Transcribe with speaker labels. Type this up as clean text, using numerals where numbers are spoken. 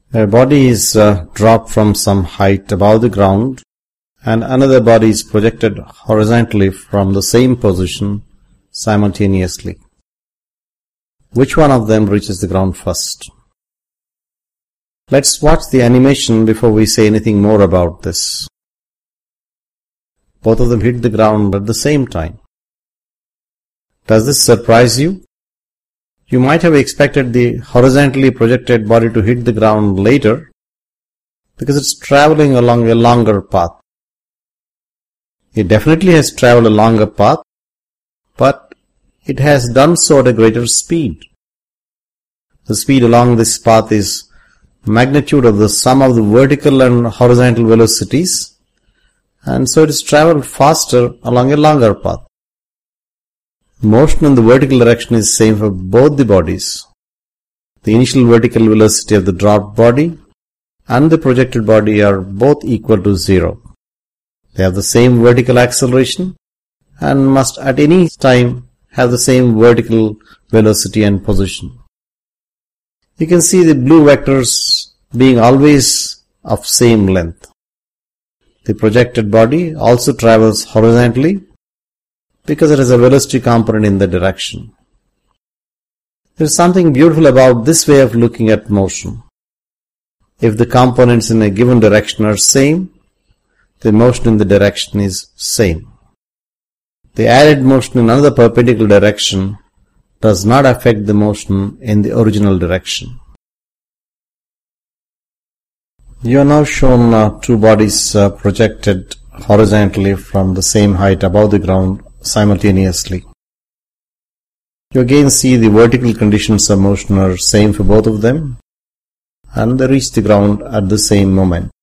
Speaker 1: A body is dropped from some height above the ground and another body is projected horizontally from the same position simultaneously. Which one of them reaches the ground first? Let's watch the animation before we say anything more about this. Both of them hit the ground at the same time. Does this surprise you? You might have expected the horizontally projected body to hit the ground later because it's traveling along a longer path. It definitely has traveled a longer path, but it has done so at a greater speed. The speed along this path is magnitude of the sum of the vertical and horizontal velocities, and so it is traveled faster along a longer path. Motion in the vertical direction is same for both the bodies. The initial vertical velocity of the dropped body and the projected body are both equal to 0. They have the same vertical acceleration and must at any time have the same vertical velocity and position. You can see the blue vectors being always of same length. The projected body also travels horizontally because it has a velocity component in the direction. There is something beautiful about this way of looking at motion. If the components in a given direction are same, the motion in the direction is same. The added motion in another perpendicular direction does not affect the motion in the original direction. You are now shown two bodies projected horizontally from the same height above the ground simultaneously. You again see the vertical conditions of motion are same for both of them and they reach the ground at the same moment.